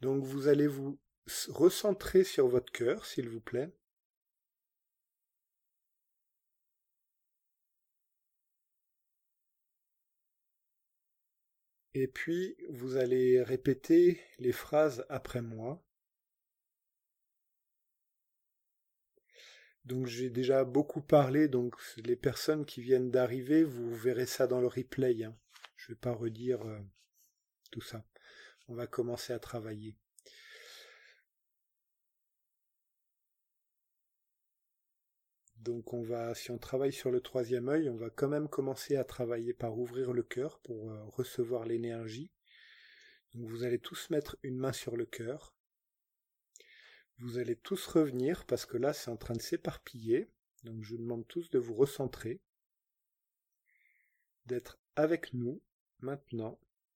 Donc vous allez vous recentrer sur votre cœur, s'il vous plaît. Et puis vous allez répéter les phrases après moi. Donc j'ai déjà beaucoup parlé, donc les personnes qui viennent d'arriver, vous verrez ça dans le replay, hein. Je ne vais pas redire tout ça. On va commencer à travailler. Donc si on travaille sur le troisième œil, on va quand même commencer à travailler par ouvrir le cœur pour recevoir l'énergie. Donc vous allez tous mettre une main sur le cœur. Vous allez tous revenir parce que là c'est en train de s'éparpiller. Donc je vous demande tous de vous recentrer, d'être avec nous maintenant.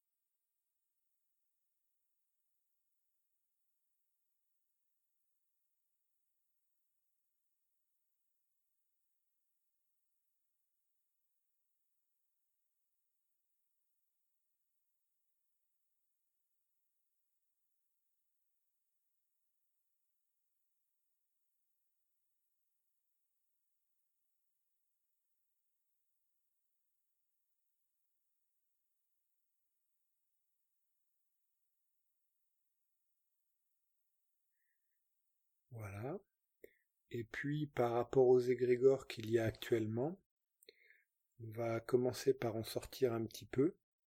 Voilà. Et puis par rapport aux égrégores qu'il y a actuellement, on va commencer par en sortir un petit peu.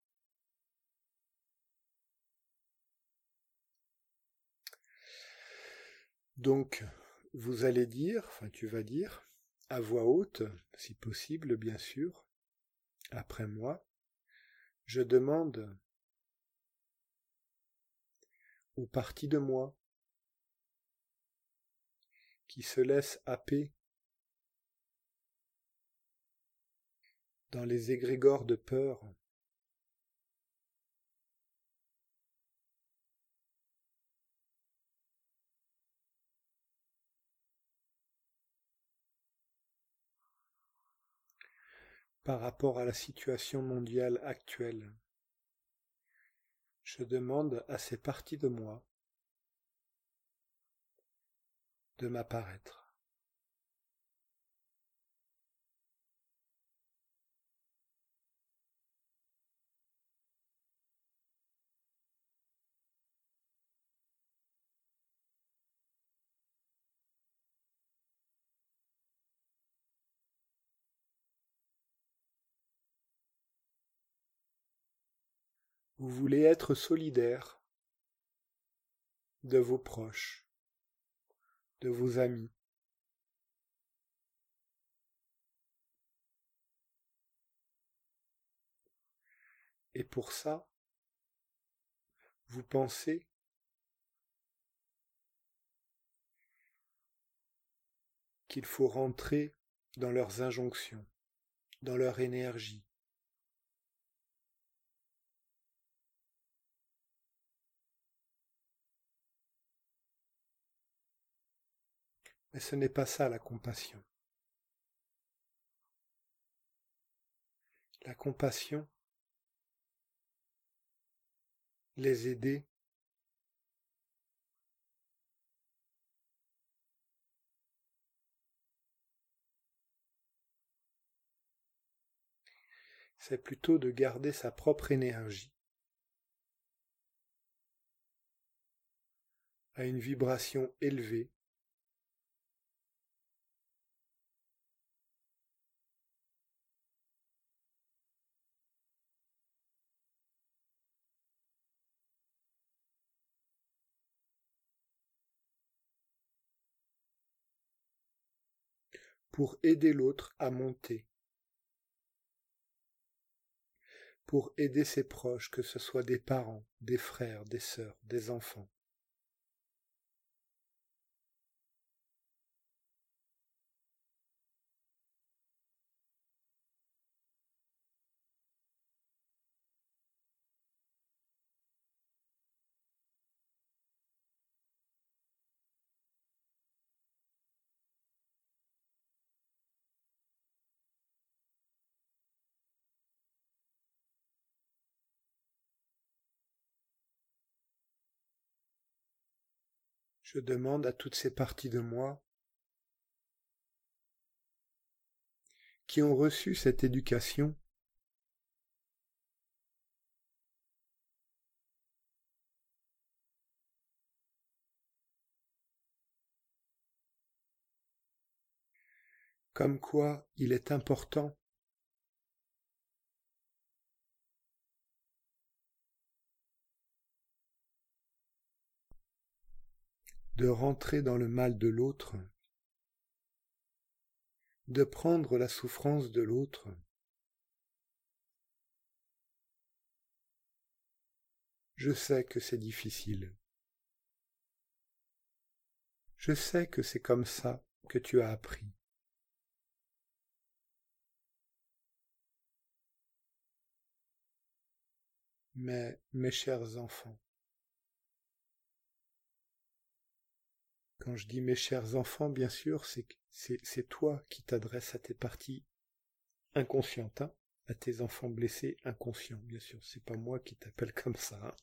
Donc vous allez dire, enfin tu vas dire, à voix haute, si possible bien sûr, après moi, je demande aux parties de moi qui se laissent happer dans les égrégores de peur, par rapport à la situation mondiale actuelle. Je demande à ces parties de moi de m'apparaître. Vous voulez être solidaire de vos proches, de vos amis. Et pour ça, vous pensez qu'il faut rentrer dans leurs injonctions, dans leur énergie. Mais ce n'est pas ça la compassion. La compassion, les aider, c'est plutôt de garder sa propre énergie à une vibration élevée pour aider l'autre à monter, pour aider ses proches, que ce soit des parents, des frères, des sœurs, des enfants. Je demande à toutes ces parties de moi qui ont reçu cette éducation comme quoi il est important de rentrer dans le mal de l'autre, de prendre la souffrance de l'autre, je sais que c'est difficile. Je sais que c'est comme ça que tu as appris. Mais, mes chers enfants, quand je dis mes chers enfants, bien sûr, c'est toi qui t'adresses à tes parties inconscientes, hein, à tes enfants blessés inconscients, bien sûr. C'est pas moi qui t'appelle comme ça, hein.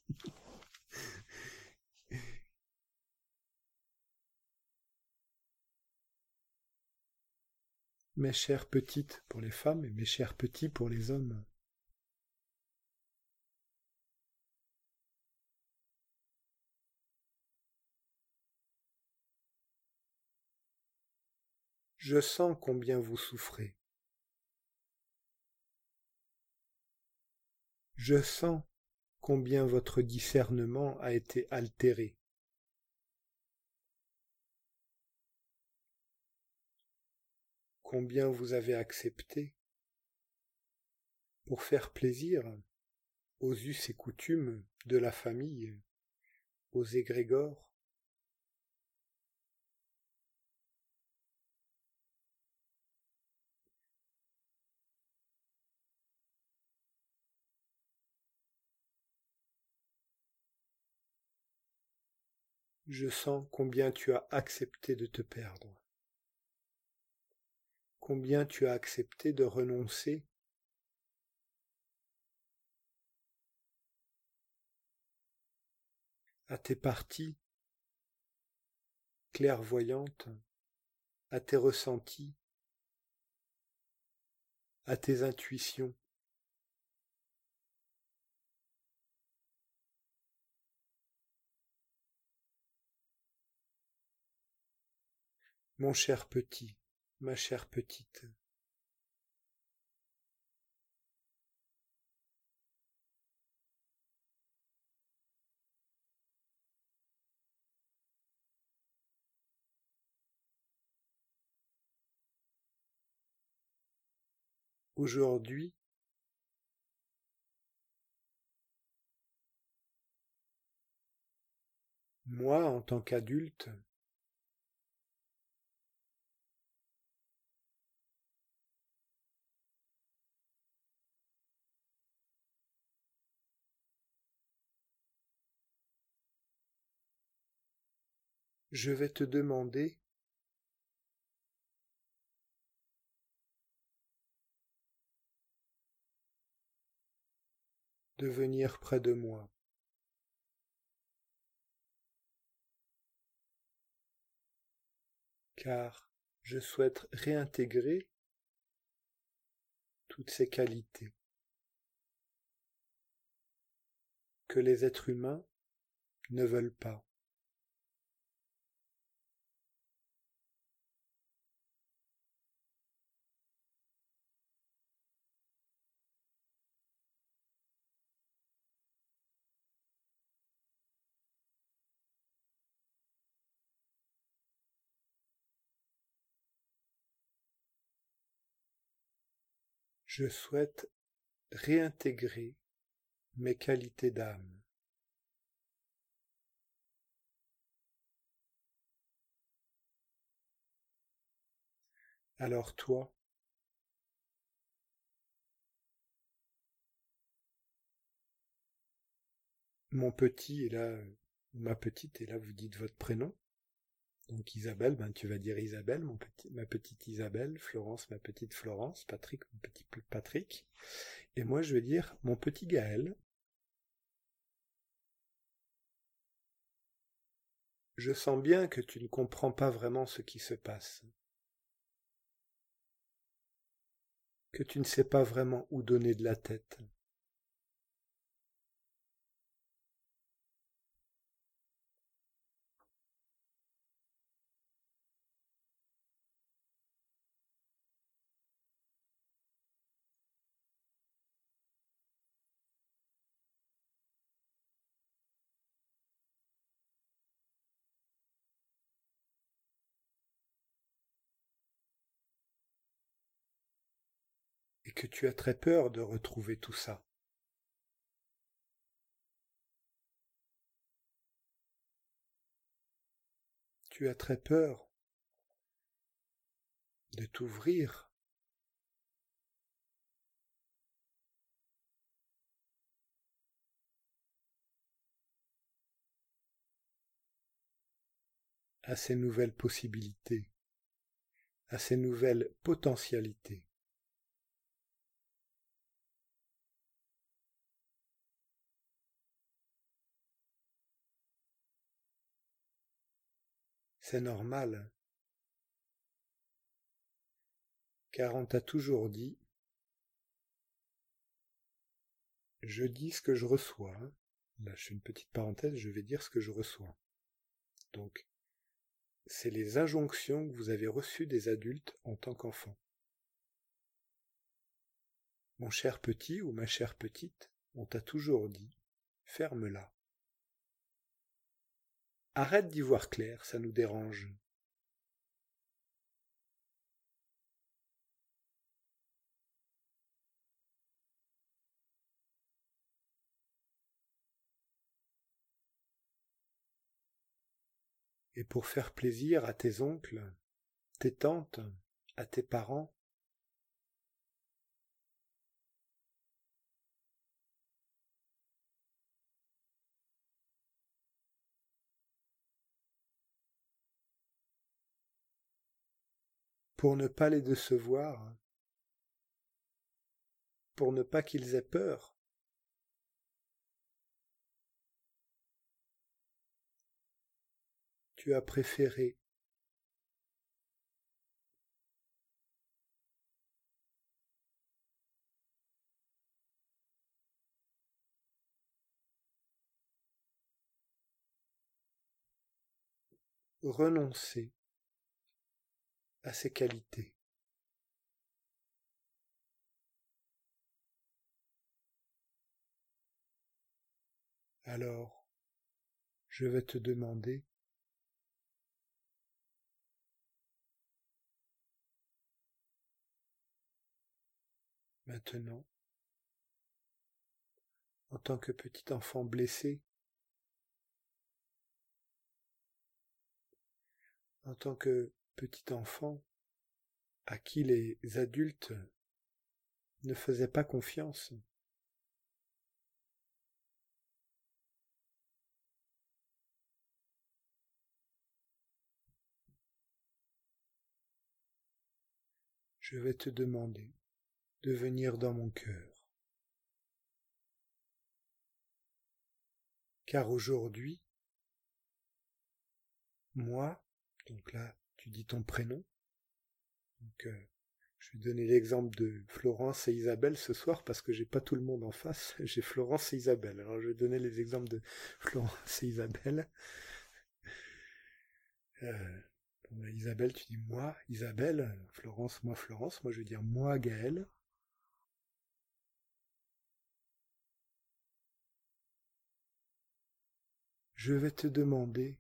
Mes chères petites pour les femmes et mes chers petits pour les hommes. Je sens combien vous souffrez. Je sens combien votre discernement a été altéré. Combien vous avez accepté, pour faire plaisir aux us et coutumes de la famille, aux égrégores. Je sens combien tu as accepté de te perdre, combien tu as accepté de renoncer à tes parties clairvoyantes, à tes ressentis, à tes intuitions. Mon cher petit, ma chère petite, aujourd'hui, moi en tant qu'adulte, je vais te demander de venir près de moi, car je souhaite réintégrer toutes ces qualités que les êtres humains ne veulent pas. Je souhaite réintégrer mes qualités d'âme. Alors toi, mon petit est là, ma petite est là, vous dites votre prénom. Donc Isabelle, ben tu vas dire Isabelle, ma petite Isabelle, Florence, ma petite Florence, Patrick, mon petit Patrick. Et moi je vais dire mon petit Gaël. Je sens bien que tu ne comprends pas vraiment ce qui se passe, que tu ne sais pas vraiment où donner de la tête. Et que tu as très peur de retrouver tout ça. Tu as très peur de t'ouvrir à ces nouvelles possibilités, à ces nouvelles potentialités. C'est normal, car on t'a toujours dit « je dis ce que je reçois ». Là, je fais une petite parenthèse, je vais dire ce que je reçois. Donc, c'est les injonctions que vous avez reçues des adultes en tant qu'enfant. Mon cher petit ou ma chère petite, on t'a toujours dit « ferme-la ». Arrête d'y voir clair, ça nous dérange. Et pour faire plaisir à tes oncles, tes tantes, à tes parents, pour ne pas les décevoir, pour ne pas qu'ils aient peur, tu as préféré renoncer à ces qualités. Alors, je vais te demander maintenant, en tant que petit enfant blessé, en tant que petit enfant à qui les adultes ne faisaient pas confiance, je vais te demander de venir dans mon cœur. Car aujourd'hui, moi, donc là, tu dis ton prénom, donc je vais donner l'exemple de Florence et Isabelle ce soir parce que j'ai pas tout le monde en face, j'ai Florence et Isabelle. Alors je vais donner les exemples de Florence et Isabelle. Isabelle, tu dis moi, Isabelle, Florence, moi je vais dire moi, Gaël. Je vais te demander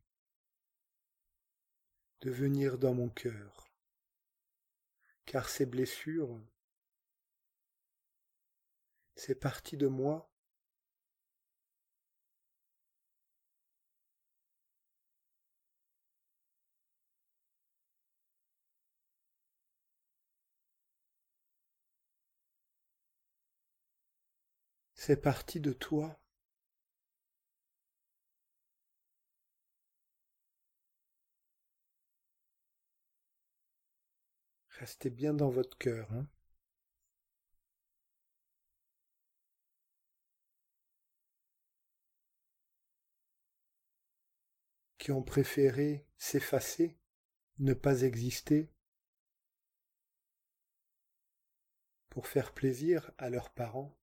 de venir dans mon cœur, car ces blessures, c'est partie de moi. C'est partie de toi. Restez bien dans votre cœur, hein. qui ont préféré s'effacer, ne pas exister, pour faire plaisir à leurs parents.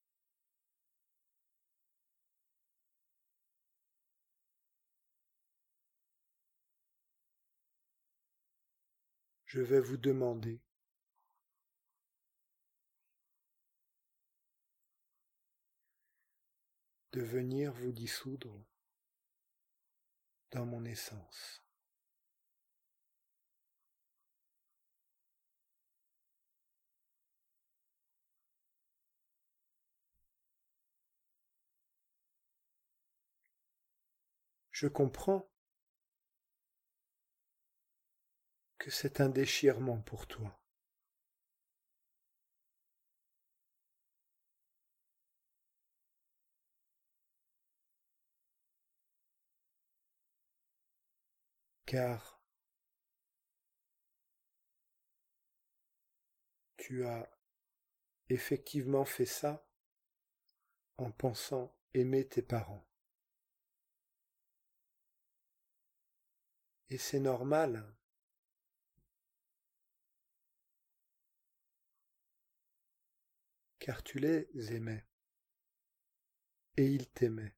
Je vais vous demander de venir vous dissoudre dans mon essence. Je comprends que c'est un déchirement pour toi. Car tu as effectivement fait ça en pensant aimer tes parents. Et c'est normal, car tu les aimais et ils t'aimaient.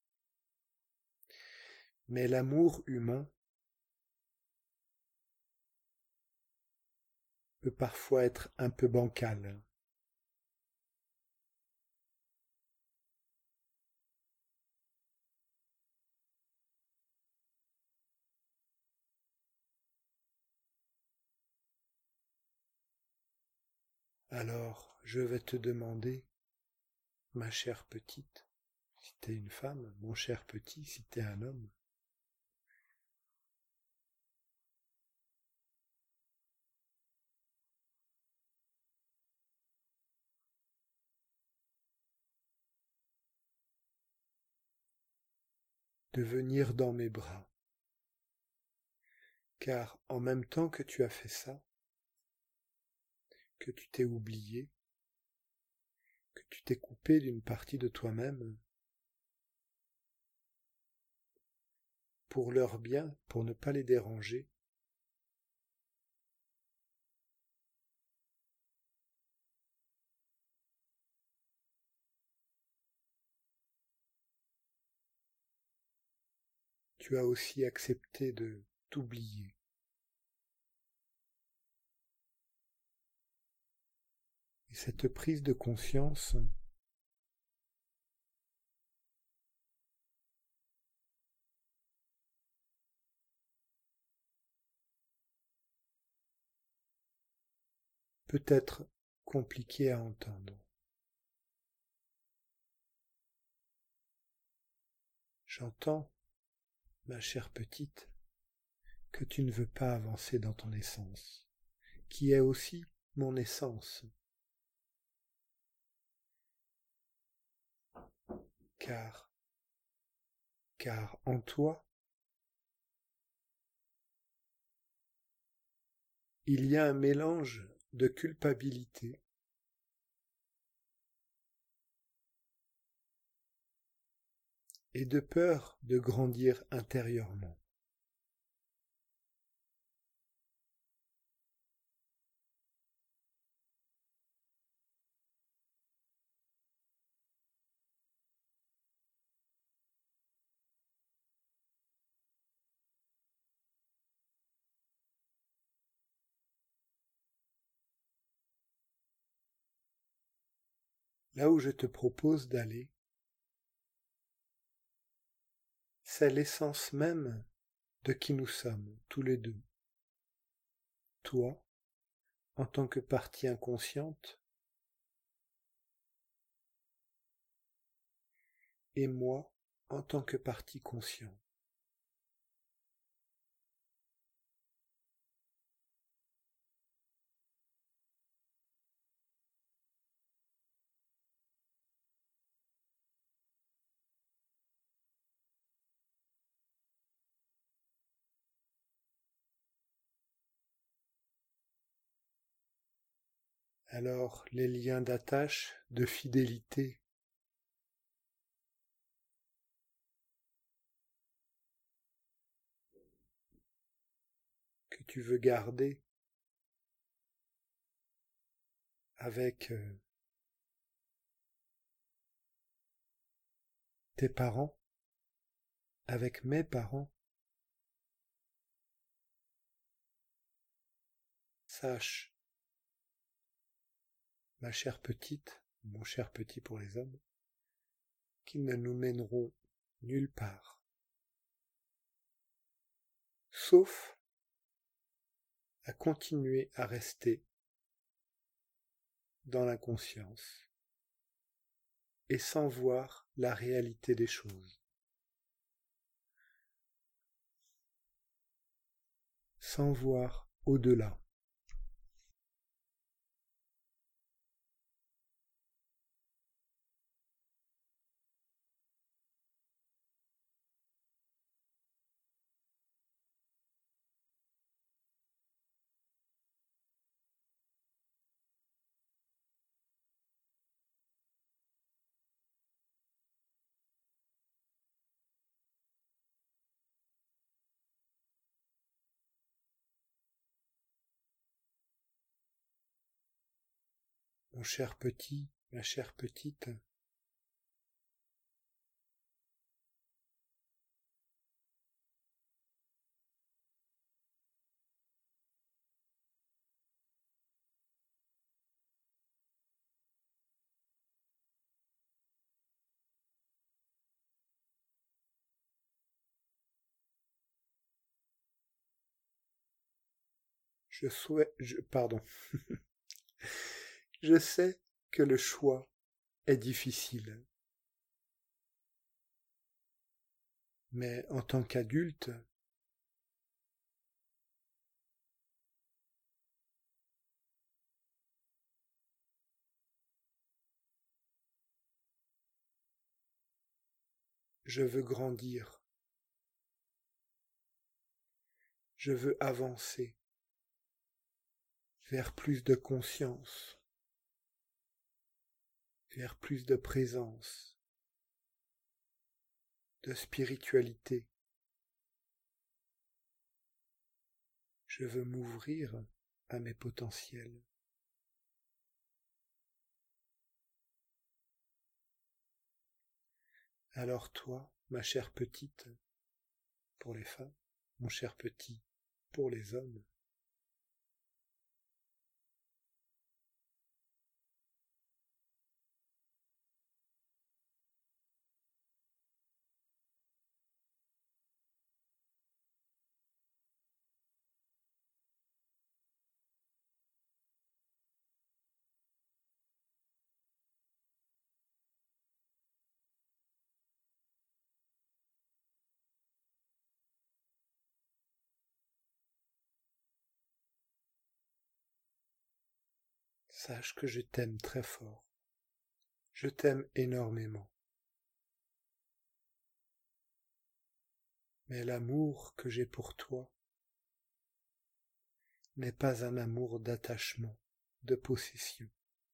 Mais l'amour humain peut parfois être un peu bancal. Alors, je vais te demander, ma chère petite, si t'es une femme, mon cher petit, si t'es un homme, de venir dans mes bras. Car en même temps que tu as fait ça, que tu t'es oublié, que tu t'es coupé d'une partie de toi-même, pour leur bien, pour ne pas les déranger, tu as aussi accepté de t'oublier. Et cette prise de conscience peut être compliquée à entendre. J'entends, ma chère petite, que tu ne veux pas avancer dans ton essence, qui est aussi mon essence. Car en toi, il y a un mélange de culpabilité et de peur de grandir intérieurement. Là où je te propose d'aller, c'est l'essence même de qui nous sommes, tous les deux. Toi, en tant que partie inconsciente, et moi, en tant que partie consciente. Alors, les liens d'attache, de fidélité, tu veux garder avec tes parents, avec mes parents, sache, ma chère petite, mon cher petit pour les hommes, qu'ils ne nous mèneront nulle part, sauf à continuer à rester dans l'inconscience et sans voir la réalité des choses, sans voir au-delà. Mon cher petit, ma chère petite, pardon, je sais que le choix est difficile, mais en tant qu'adulte, je veux grandir, je veux avancer vers plus de conscience, vers plus de présence, de spiritualité. Je veux m'ouvrir à mes potentiels. Alors toi, ma chère petite, pour les femmes, mon cher petit, pour les hommes, sache que je t'aime très fort. Je t'aime énormément. Mais l'amour que j'ai pour toi n'est pas un amour d'attachement, de possession.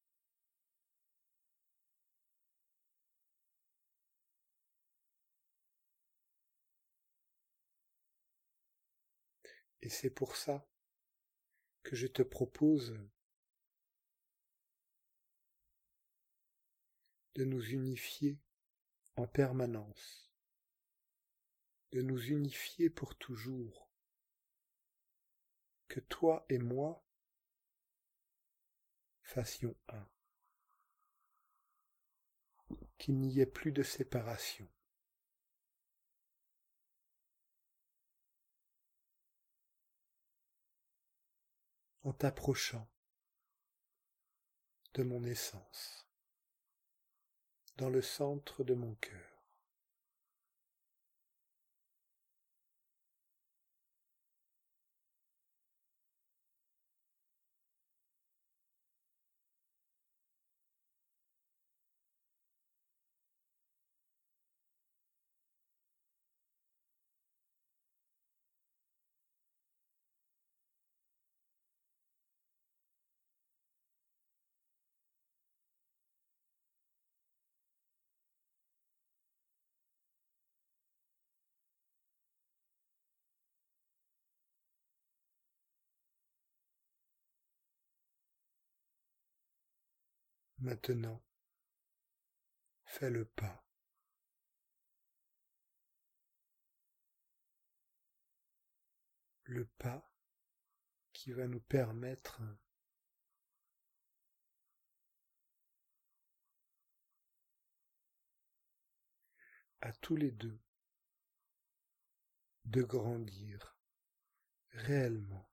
Et c'est pour ça que je te propose de nous unifier en permanence, de nous unifier pour toujours, que toi et moi fassions un, qu'il n'y ait plus de séparation. En t'approchant de mon essence, dans le centre de mon cœur. Maintenant, fais le pas. Le pas qui va nous permettre à tous les deux de grandir réellement.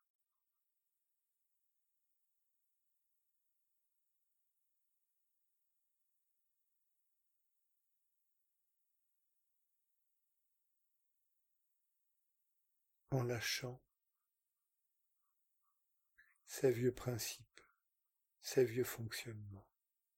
En lâchant ces vieux principes, ces vieux fonctionnements.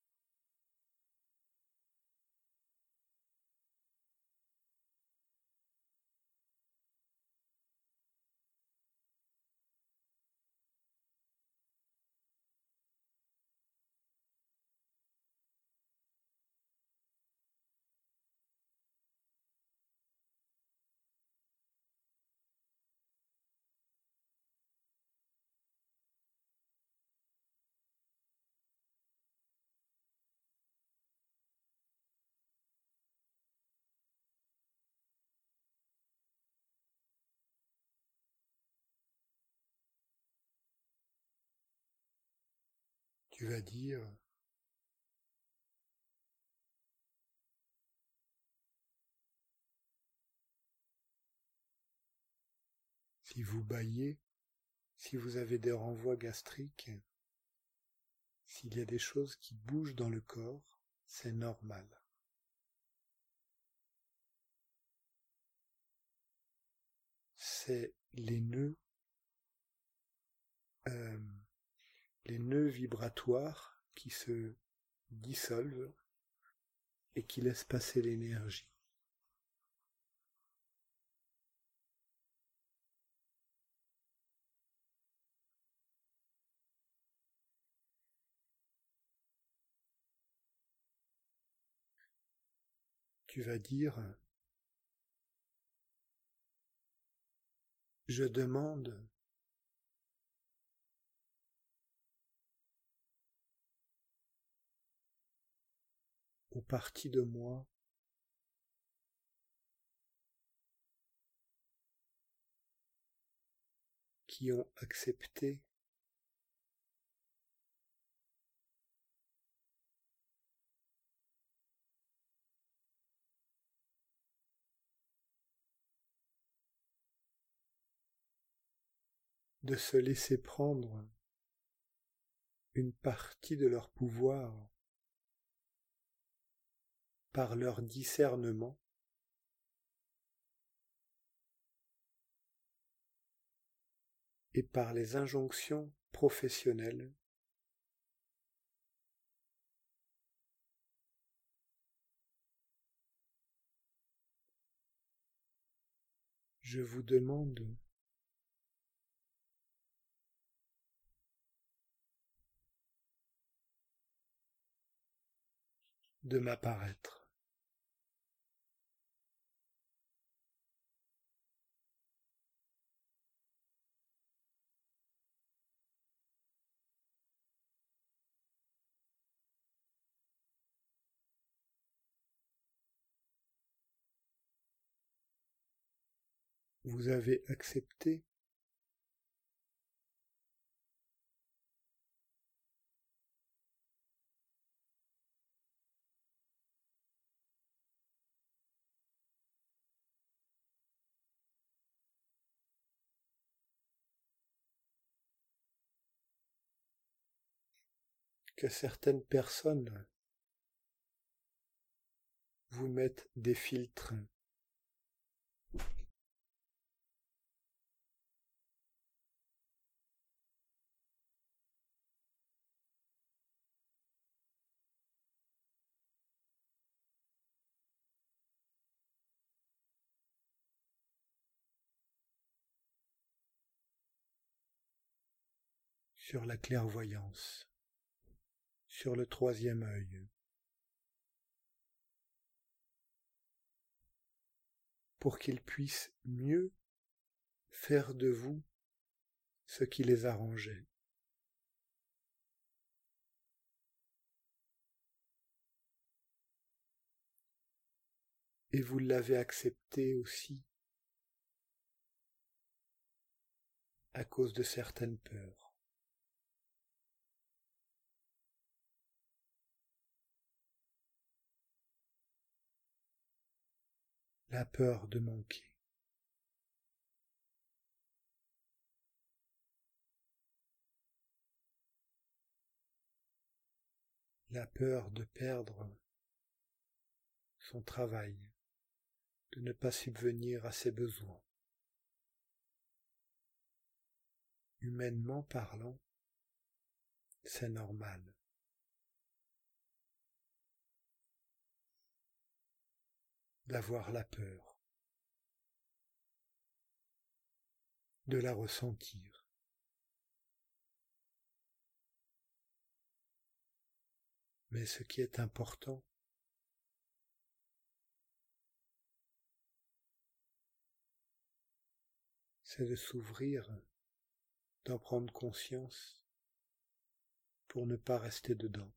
Tu vas dire, si vous bâillez, si vous avez des renvois gastriques, s'il y a des choses qui bougent dans le corps, c'est normal. C'est euh, les nœuds vibratoires qui se dissolvent et qui laissent passer l'énergie. Tu vas dire, je demande aux parties de moi qui ont accepté de se laisser prendre une partie de leur pouvoir par leur discernement et par les injonctions professionnelles je vous demande de m'apparaître. Vous avez accepté que certaines personnes vous mettent des filtres sur la clairvoyance, sur le troisième œil, pour qu'ils puissent mieux faire de vous ce qui les arrangeait. et vous l'avez accepté aussi à cause de certaines peurs. La peur de manquer. La peur de perdre son travail, de ne pas subvenir à ses besoins. Humainement parlant, c'est normal. D'avoir la peur, de la ressentir. Mais ce qui est important, c'est de s'ouvrir, d'en prendre conscience pour ne pas rester dedans.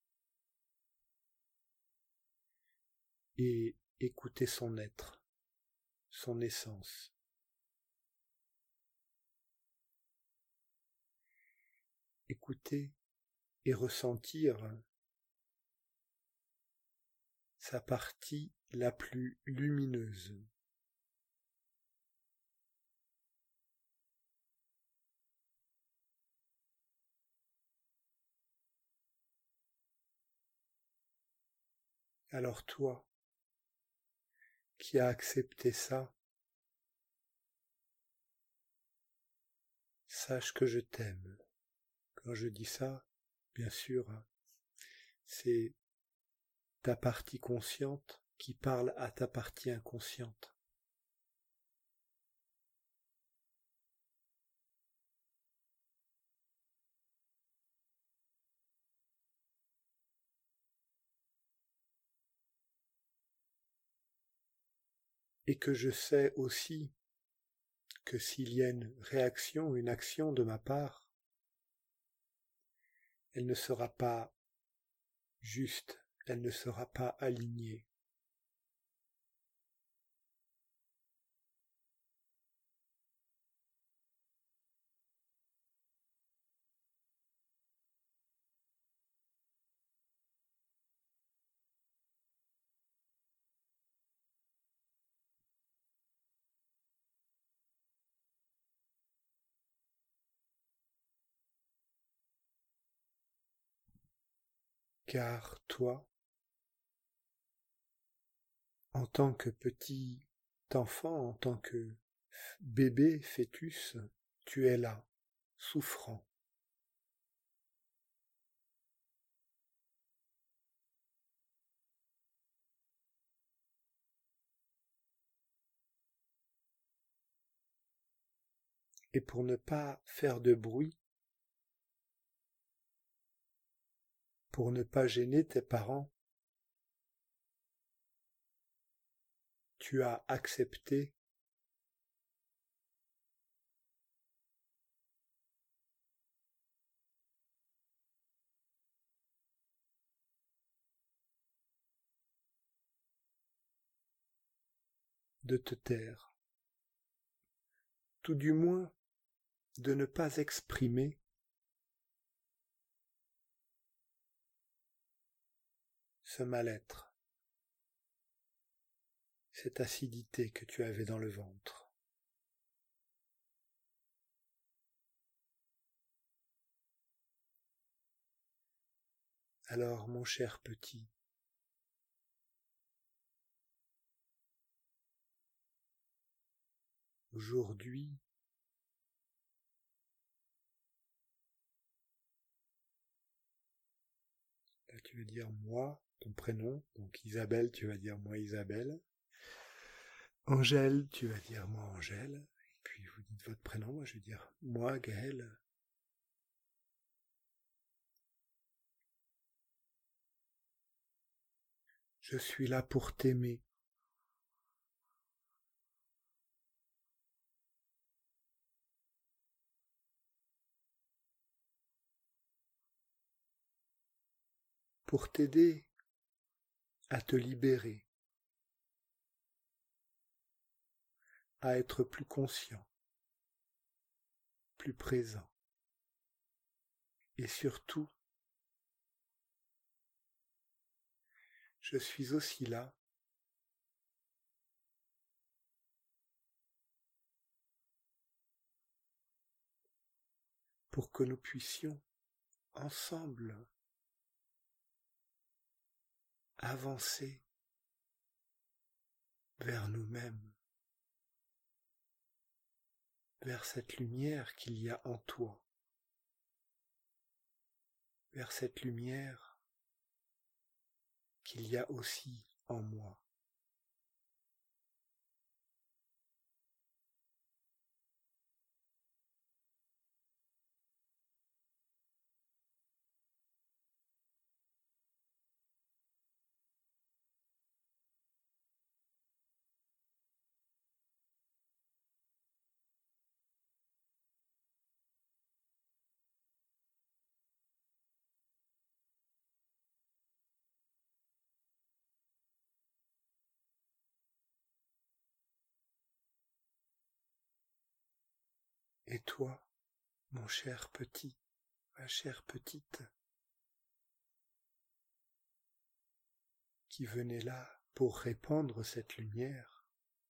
Et écouter son être, son essence. Écouter et ressentir sa partie la plus lumineuse. Alors toi, qui as accepté ça, sache que je t'aime. Quand je dis ça, bien sûr, c'est ta partie consciente qui parle à ta partie inconsciente. Et que je sais aussi que s'il y a une réaction, une action de ma part, elle ne sera pas juste, elle ne sera pas alignée. Car toi, en tant que petit enfant, en tant que bébé, fœtus, tu es là, souffrant. Et pour ne pas faire de bruit, pour ne pas gêner tes parents, tu as accepté de te taire, tout du moins de ne pas exprimer ce mal-être, cette acidité que tu avais dans le ventre. Alors, mon cher petit, aujourd'hui, là tu vas dire moi, ton prénom, donc Isabelle, tu vas dire moi Isabelle. Angèle, tu vas dire moi Angèle. Et puis vous dites votre prénom, moi je vais dire moi Gaël. Je suis là pour t'aimer. Pour t'aider à te libérer à être plus conscient, plus présent. Et surtout, je suis aussi là pour que nous puissions ensemble avancer vers nous-mêmes, vers cette lumière qu'il y a en toi, vers cette lumière qu'il y a aussi en moi. Et toi, mon cher petit, ma chère petite, qui venait là pour répandre cette lumière,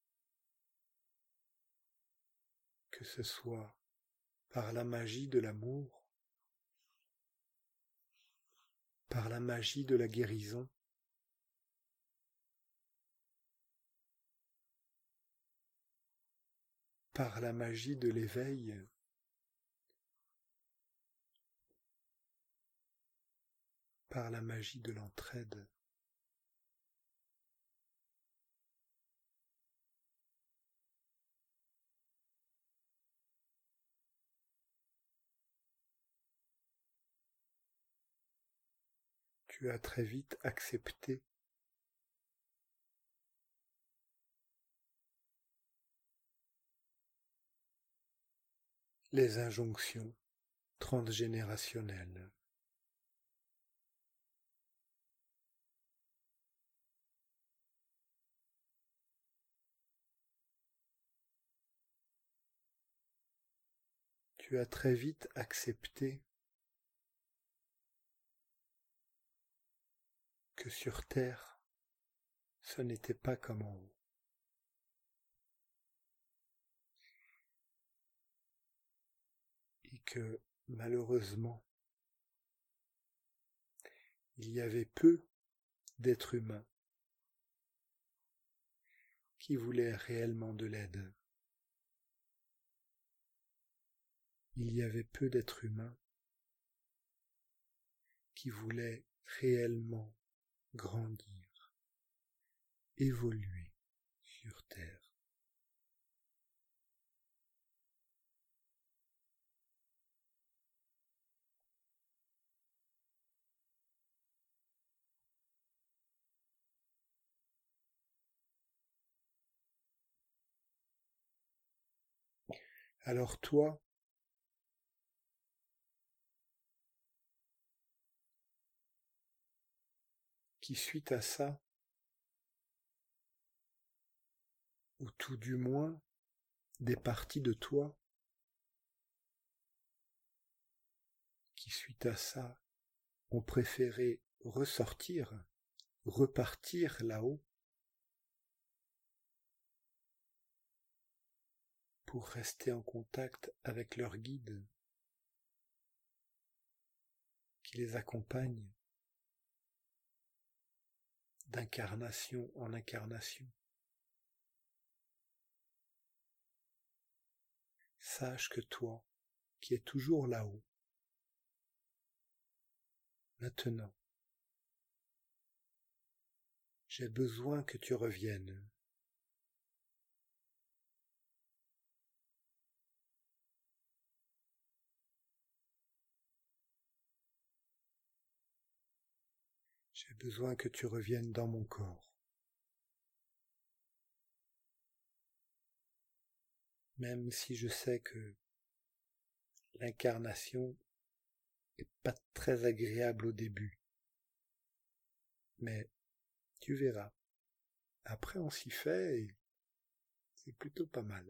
que ce soit par la magie de l'amour, par la magie de la guérison, par la magie de l'éveil, par la magie de l'entraide. Tu as très vite accepté les injonctions transgénérationnelles. Tu as très vite accepté que sur Terre, ce n'était pas comme en haut. Et que, malheureusement, il y avait peu d'êtres humains qui voulaient réellement de l'aide. Il y avait peu d'êtres humains qui voulaient réellement grandir, évoluer sur Terre. Alors toi, qui suite à ça, ou tout du moins des parties de toi, qui suite à ça ont préféré ressortir, repartir là-haut, pour rester en contact avec leur guide, qui les accompagne d'incarnation en incarnation. Sache que toi, qui es toujours là-haut, maintenant, j'ai besoin que tu reviennes. J'ai besoin que tu reviennes dans mon corps. Même si je sais que l'incarnation n'est pas très agréable au début. Mais tu verras. Après on s'y fait et C'est plutôt pas mal.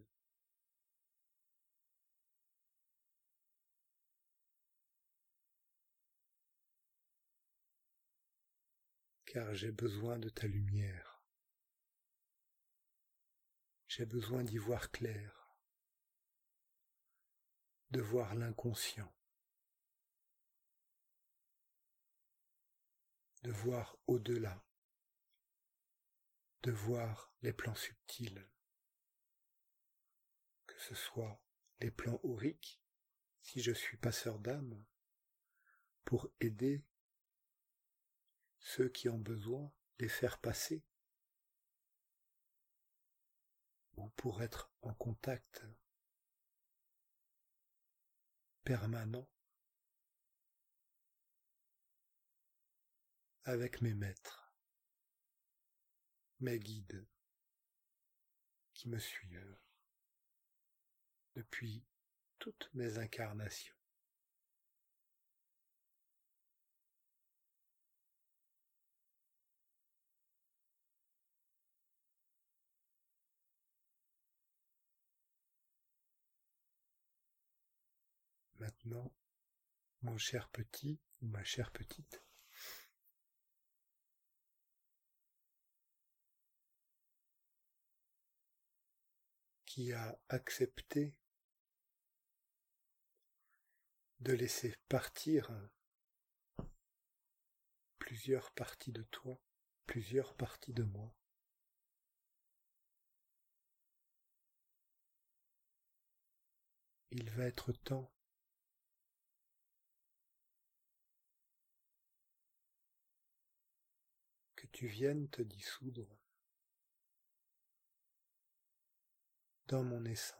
Car j'ai besoin de ta lumière. J'ai besoin d'y voir clair, de voir l'inconscient, de voir au-delà, de voir les plans subtils, que ce soit les plans auriques, si je suis passeur d'âme, pour aider ceux qui ont besoin, les faire passer, ou pour être en contact permanent avec mes maîtres, mes guides qui me suivent depuis toutes mes incarnations. Maintenant, mon cher petit ou ma chère petite, qui a accepté de laisser partir plusieurs parties de toi, plusieurs parties de moi. Il va être temps que tu viennes te dissoudre dans mon essence.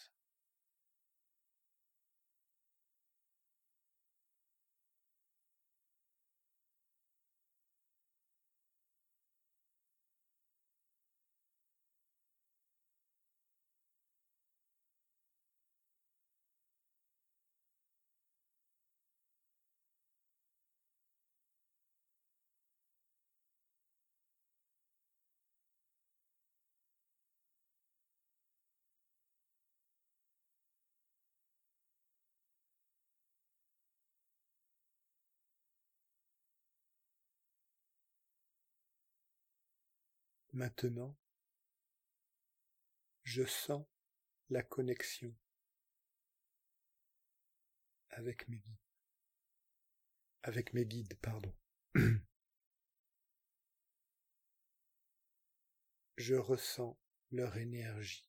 Maintenant, je sens la connexion avec mes guides. Avec mes guides, pardon. Je ressens leur énergie.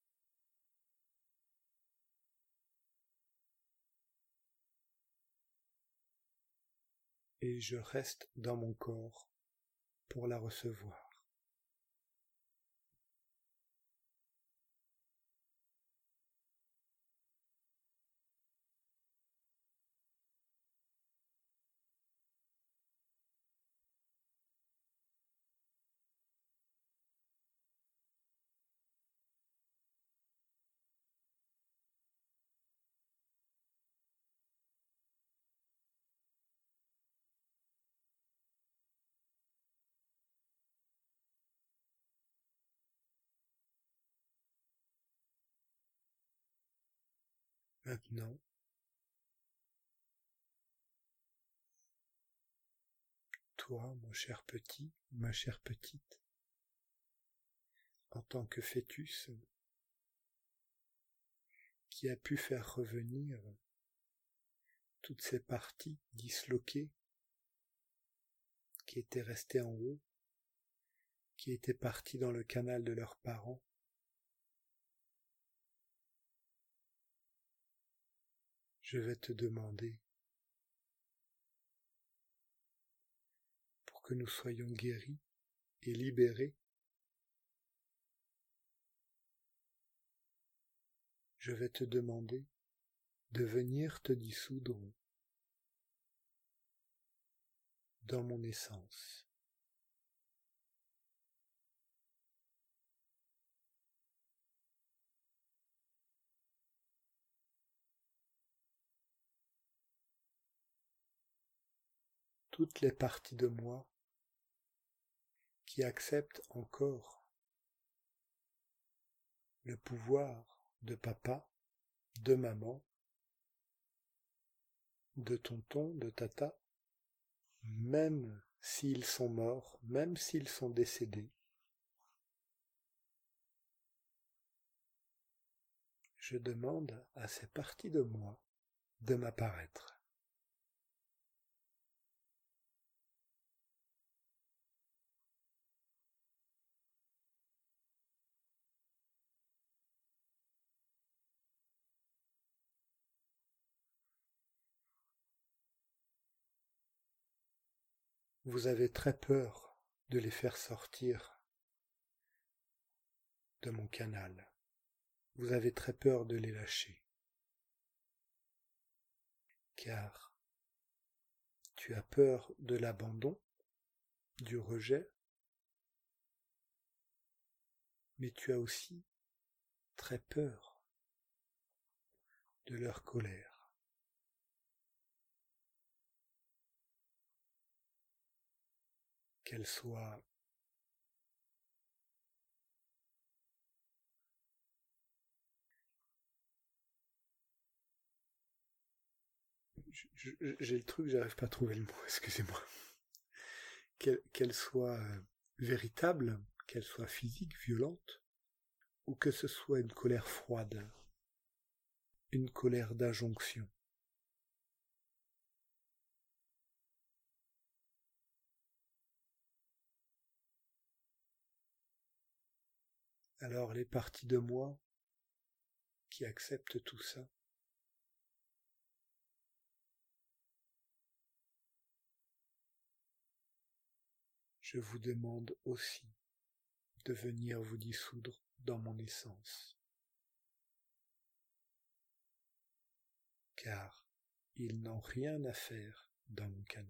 Et je reste dans mon corps pour la recevoir. Maintenant, toi, mon cher petit, ma chère petite, en tant que fœtus, qui a pu faire revenir toutes ces parties disloquées qui étaient restées en haut, qui étaient parties dans le canal de leurs parents, je vais te demander, pour que nous soyons guéris et libérés, je vais te demander de venir te dissoudre dans mon essence. Toutes les parties de moi qui acceptent encore le pouvoir de papa, de maman, de tonton, de tata, même s'ils sont morts, même s'ils sont décédés. Je demande à ces parties de moi de m'apparaître. Vous avez très peur de les faire sortir de mon canal. Vous avez très peur de les lâcher. Car tu as peur de l'abandon, du rejet, mais tu as aussi très peur de leur colère. Qu'elle soit j'ai le truc, j'arrive pas à trouver le mot, excusez-moi. Qu'elle soit véritable, qu'elle soit physique, violente, ou que ce soit une colère froide, une colère d'injonction. Alors les parties de moi qui acceptent tout ça, je vous demande aussi de venir vous dissoudre dans mon essence, car ils n'ont rien à faire dans mon canal.